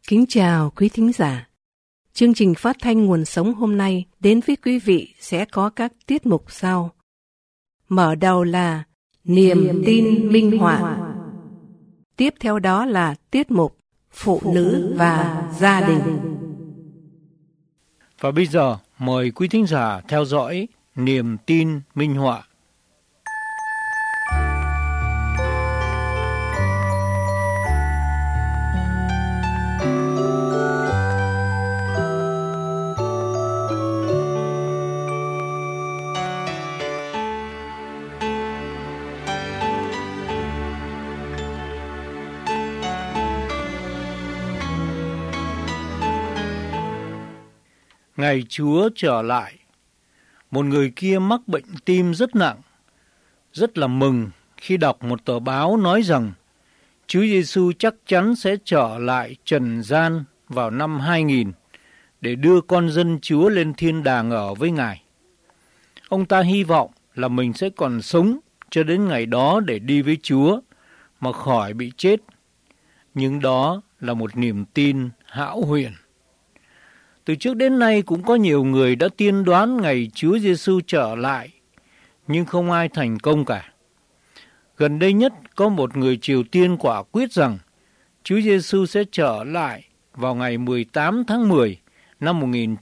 Kính chào quý thính giả. Chương trình phát thanh Nguồn Sống hôm nay đến với quý vị sẽ có các tiết mục sau. Mở đầu là Niềm tin minh họa. Tiếp theo đó là tiết mục Phụ nữ và gia đình. Và bây giờ mời quý thính giả theo dõi Niềm tin minh họa. Ngày Chúa trở lại, một người kia mắc bệnh tim rất nặng, rất là mừng khi đọc một tờ báo nói rằng Chúa Giêsu chắc chắn sẽ trở lại trần gian vào năm 2000 để đưa con dân Chúa lên thiên đàng ở với Ngài. Ông ta hy vọng là mình sẽ còn sống cho đến ngày đó để đi với Chúa mà khỏi bị chết. Nhưng đó là một niềm tin hão huyền. Từ trước đến nay cũng có nhiều người đã tiên đoán ngày Chúa Giêsu trở lại, nhưng không ai thành công cả. Gần đây nhất có một người Triều Tiên quả quyết rằng Chúa Giêsu sẽ trở lại vào ngày 18 tháng 10 năm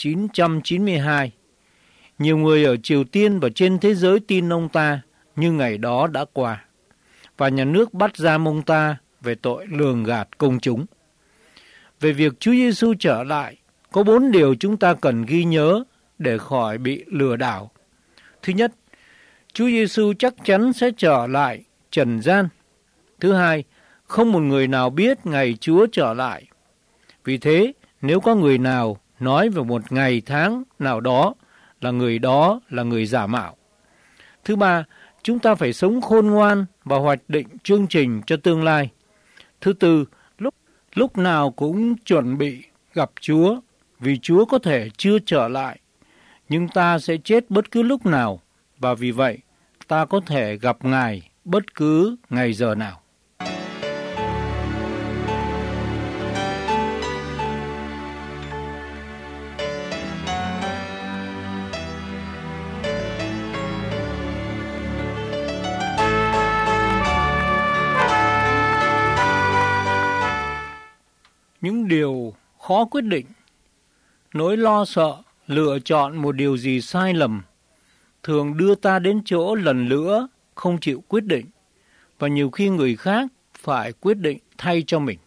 1992. Nhiều người ở Triều Tiên và trên thế giới tin ông ta, nhưng ngày đó đã qua, và nhà nước bắt giam ông ta về tội lường gạt công chúng. Về việc Chúa Giêsu trở lại, có 4 điều chúng ta cần ghi nhớ để khỏi bị lừa đảo. Thứ nhất, Chúa Giêsu chắc chắn sẽ trở lại trần gian. Thứ hai, không một người nào biết ngày Chúa trở lại. Vì thế, nếu có người nào nói về một ngày tháng nào đó là người giả mạo. Thứ ba, chúng ta phải sống khôn ngoan và hoạch định chương trình cho tương lai. Thứ tư, lúc nào cũng chuẩn bị gặp Chúa, vì Chúa có thể chưa trở lại, nhưng ta sẽ chết bất cứ lúc nào, và vì vậy ta có thể gặp Ngài bất cứ ngày giờ nào. Những điều khó quyết định, nỗi lo sợ lựa chọn một điều gì sai lầm thường đưa ta đến chỗ lần nữa không chịu quyết định, và nhiều khi người khác phải quyết định thay cho mình.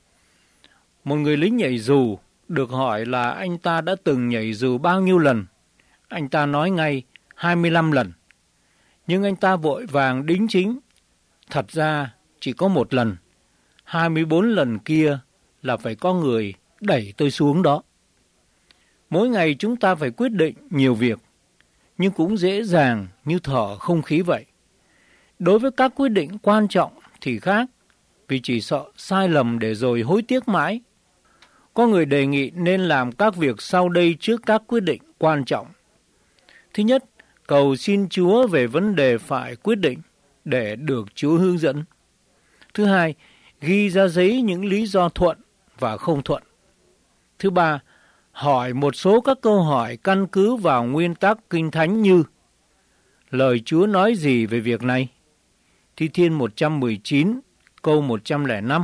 Một người lính nhảy dù được hỏi là anh ta đã từng nhảy dù bao nhiêu lần. Anh ta nói ngay 25 lần. Nhưng anh ta vội vàng đính chính. Thật ra chỉ có một lần. 24 lần kia là phải có người đẩy tôi xuống đó. Mỗi ngày chúng ta phải quyết định nhiều việc, nhưng cũng dễ dàng như thở không khí vậy. Đối với các quyết định quan trọng thì khác, vì chỉ sợ sai lầm để rồi hối tiếc mãi. Có người đề nghị nên làm các việc sau đây trước các quyết định quan trọng. Thứ nhất, cầu xin Chúa về vấn đề phải quyết định để được Chúa hướng dẫn. Thứ hai, ghi ra giấy những lý do thuận và không thuận. Thứ ba, hỏi một số các câu hỏi căn cứ vào nguyên tắc Kinh Thánh như: lời Chúa nói gì về việc này? Thi Thiên 119 câu 105.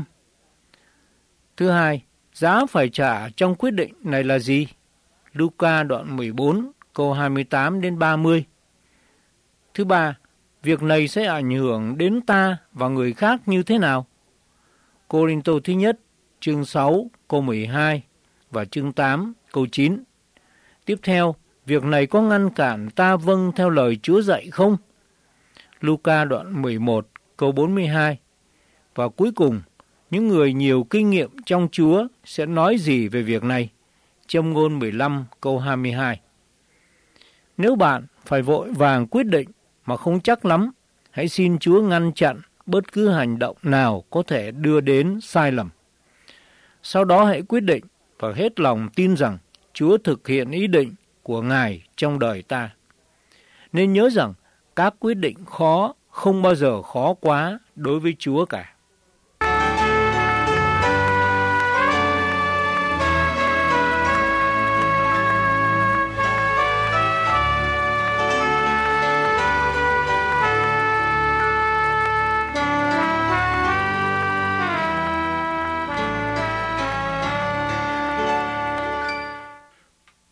Thứ hai, giá phải trả trong quyết định này là gì? Luca đoạn 14 câu 28 đến 30. Thứ ba, việc này sẽ ảnh hưởng đến ta và người khác như thế nào? Cô-rinh-tô thứ nhất chương 6 câu 12 và chương 8 câu 9. Tiếp theo, việc này có ngăn cản ta vâng theo lời Chúa dạy không? Luca đoạn 11 câu 42. Và cuối cùng, những người nhiều kinh nghiệm trong Chúa sẽ nói gì về việc này? Châm ngôn 15 câu 22. Nếu bạn phải vội vàng quyết định mà không chắc lắm, hãy xin Chúa ngăn chặn bất cứ hành động nào có thể đưa đến sai lầm. Sau đó hãy quyết định và hết lòng tin rằng Chúa thực hiện ý định của Ngài trong đời ta. Nên nhớ rằng các quyết định khó không bao giờ khó quá đối với Chúa cả.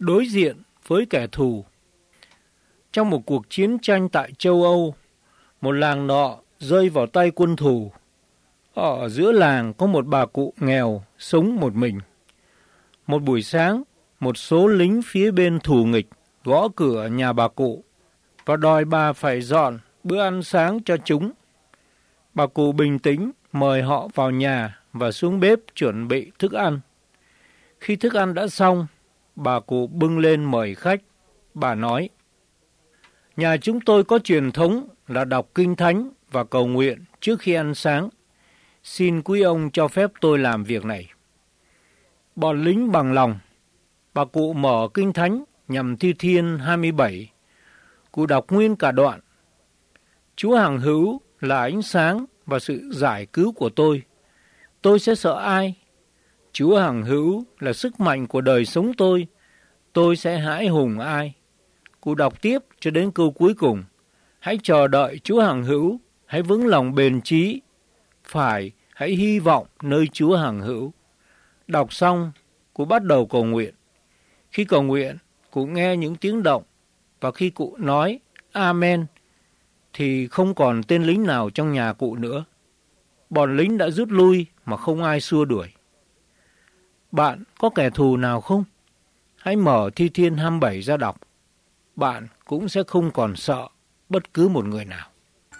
đối diện với kẻ thù. Trong một cuộc chiến tranh tại châu Âu, một làng nọ rơi vào tay quân thù. Ở giữa làng có một bà cụ nghèo sống một mình. Một buổi sáng, một số lính phía bên thù nghịch gõ cửa nhà bà cụ và đòi bà phải dọn bữa ăn sáng cho chúng. Bà cụ bình tĩnh mời họ vào nhà và xuống bếp chuẩn bị thức ăn. Khi thức ăn đã xong, bà cụ bưng lên mời khách. Bà nói: "Nhà chúng tôi có truyền thống là đọc kinh thánh và cầu nguyện trước khi ăn sáng. Xin quý ông cho phép tôi làm việc này." Bọn lính bằng lòng. Bà cụ mở kinh thánh nhằm Thi Thiên 27. Cụ đọc nguyên cả đoạn: "Chúa hằng hữu là ánh sáng và sự giải cứu của tôi. Tôi sẽ sợ ai? Chúa hằng hữu là sức mạnh của đời sống tôi. Tôi sẽ hãi hùng ai?" Cụ đọc tiếp cho đến câu cuối cùng: "Hãy chờ đợi Chúa hằng hữu, hãy vững lòng bền chí. Phải, hãy hy vọng nơi Chúa hằng hữu." Đọc xong, cụ bắt đầu cầu nguyện. Khi cầu nguyện, cụ nghe những tiếng động, và khi cụ nói Amen, thì không còn tên lính nào trong nhà cụ nữa. Bọn lính đã rút lui mà không ai xua đuổi. Bạn có kẻ thù nào không? Hãy mở Thi Thiên 27 ra đọc. Bạn cũng sẽ không còn sợ bất cứ một người nào.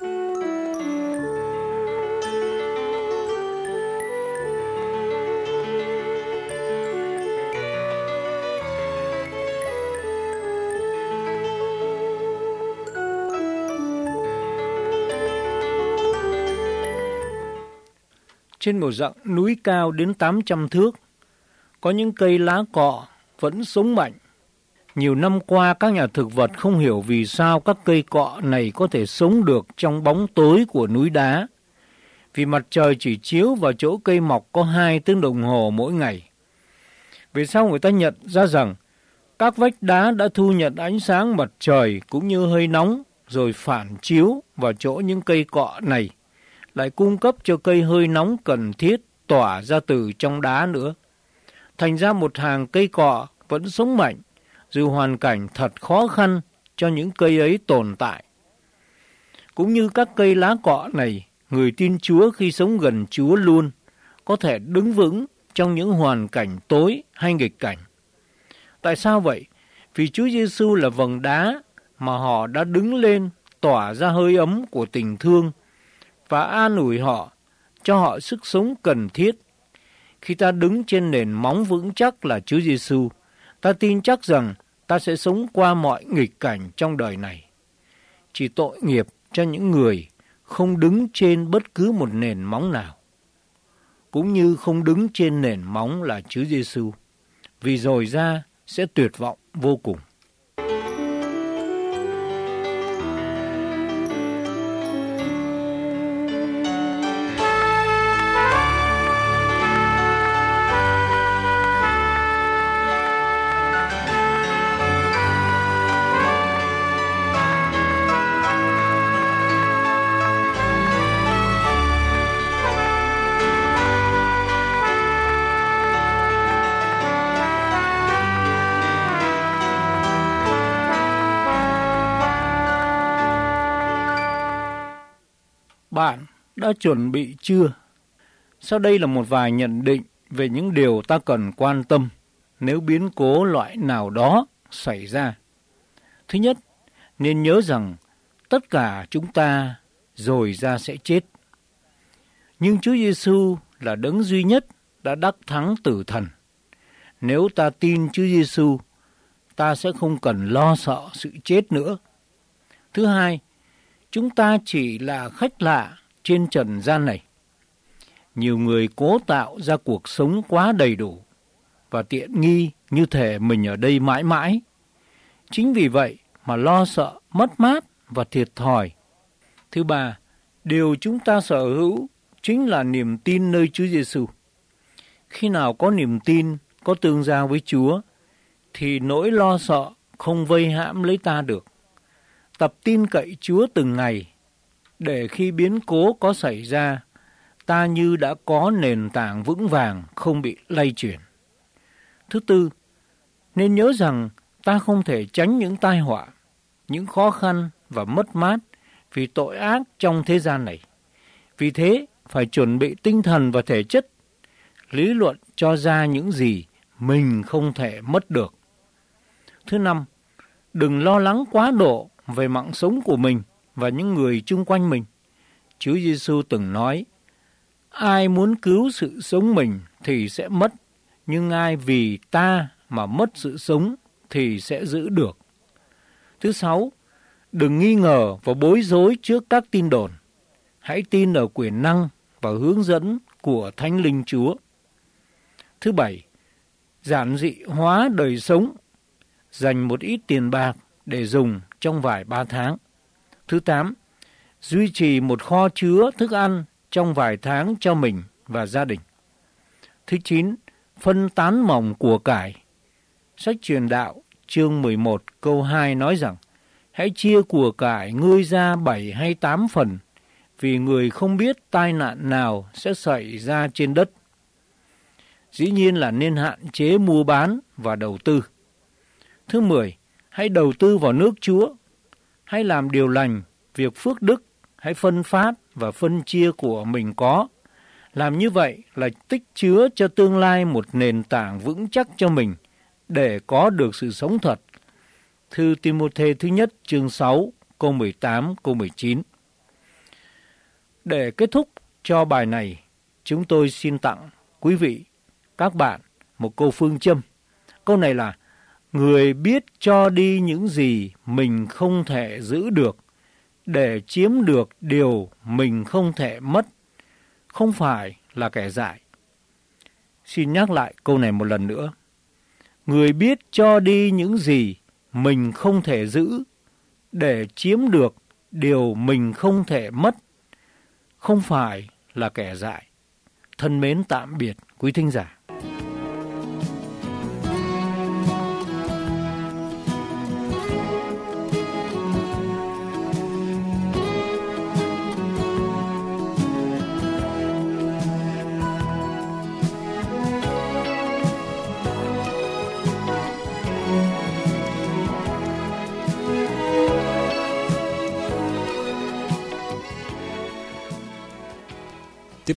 Trên một dặng núi cao đến 800 thước, có những cây lá cọ vẫn sống mạnh. Nhiều năm qua, các nhà thực vật không hiểu vì sao các cây cọ này có thể sống được trong bóng tối của núi đá. Vì mặt trời chỉ chiếu vào chỗ cây mọc có 2 tiếng đồng hồ mỗi ngày. Về sau người ta nhận ra rằng các vách đá đã thu nhận ánh sáng mặt trời cũng như hơi nóng rồi phản chiếu vào chỗ những cây cọ này, lại cung cấp cho cây hơi nóng cần thiết tỏa ra từ trong đá nữa. Thành ra một hàng cây cọ vẫn sống mạnh, dù hoàn cảnh thật khó khăn cho những cây ấy tồn tại. Cũng như các cây lá cọ này, người tin Chúa khi sống gần Chúa luôn có thể đứng vững trong những hoàn cảnh tối hay nghịch cảnh. Tại sao vậy? Vì Chúa Giêsu là vầng đá mà họ đã đứng lên tỏa ra hơi ấm của tình thương và an ủi họ, cho họ sức sống cần thiết. Khi ta đứng trên nền móng vững chắc là Chúa Giêsu, ta tin chắc rằng ta sẽ sống qua mọi nghịch cảnh trong đời này. Chỉ tội nghiệp cho những người không đứng trên bất cứ một nền móng nào, cũng như không đứng trên nền móng là Chúa Giêsu, vì rồi ra sẽ tuyệt vọng vô cùng. Bạn đã chuẩn bị chưa? Sau đây là một vài nhận định về những điều ta cần quan tâm nếu biến cố loại nào đó xảy ra. Thứ nhất, nên nhớ rằng tất cả chúng ta rồi ra sẽ chết. Nhưng Chúa Giêsu là đấng duy nhất đã đắc thắng tử thần. Nếu ta tin Chúa Giêsu, ta sẽ không cần lo sợ sự chết nữa. Thứ hai, chúng ta chỉ là khách lạ trên trần gian này. Nhiều người cố tạo ra cuộc sống quá đầy đủ và tiện nghi như thể mình ở đây mãi mãi. Chính vì vậy mà lo sợ mất mát và thiệt thòi. Thứ ba, điều chúng ta sở hữu chính là niềm tin nơi Chúa Giêsu. Khi nào có niềm tin, có tương giao với Chúa, thì nỗi lo sợ không vây hãm lấy ta được. Tập tin cậy Chúa từng ngày, để khi biến cố có xảy ra, ta như đã có nền tảng vững vàng không bị lay chuyển. Thứ tư, nên nhớ rằng ta không thể tránh những tai họa, những khó khăn và mất mát vì tội ác trong thế gian này. Vì thế, phải chuẩn bị tinh thần và thể chất, lý luận cho ra những gì mình không thể mất được. Thứ năm, đừng lo lắng quá độ về mạng sống của mình và những người chung quanh mình. Chúa Giêsu từng nói, ai muốn cứu sự sống mình thì sẽ mất, nhưng ai vì ta mà mất sự sống thì sẽ giữ được. Thứ sáu, đừng nghi ngờ và bối rối trước các tin đồn. Hãy tin ở quyền năng và hướng dẫn của Thánh Linh Chúa. Thứ bảy, giản dị hóa đời sống, dành một ít tiền bạc để dùng trong vài 3 tháng. Thứ 8, duy trì một kho chứa thức ăn trong vài tháng cho mình và gia đình. Thứ 9, phân tán mỏng của cải. Sách Truyền Đạo chương 11 câu 2 nói rằng, hãy chia của cải ngươi ra 7 hay 8 phần, vì người không biết tai nạn nào sẽ xảy ra trên đất. Dĩ nhiên là nên hạn chế mua bán và đầu tư. Thứ 10, hãy đầu tư vào nước Chúa. Hãy làm điều lành, việc phước đức, hãy phân phát và phân chia của mình có. Làm như vậy là tích chứa cho tương lai một nền tảng vững chắc cho mình để có được sự sống thật. Thư Ti-mô-thê thứ nhất chương 6 câu 18 câu 19. Để kết thúc cho bài này, chúng tôi xin tặng quý vị, các bạn một câu phương châm. Câu này là, người biết cho đi những gì mình không thể giữ được để chiếm được điều mình không thể mất, không phải là kẻ dại. Xin nhắc lại câu này một lần nữa. Người biết cho đi những gì mình không thể giữ để chiếm được điều mình không thể mất, không phải là kẻ dại. Thân mến tạm biệt quý thính giả.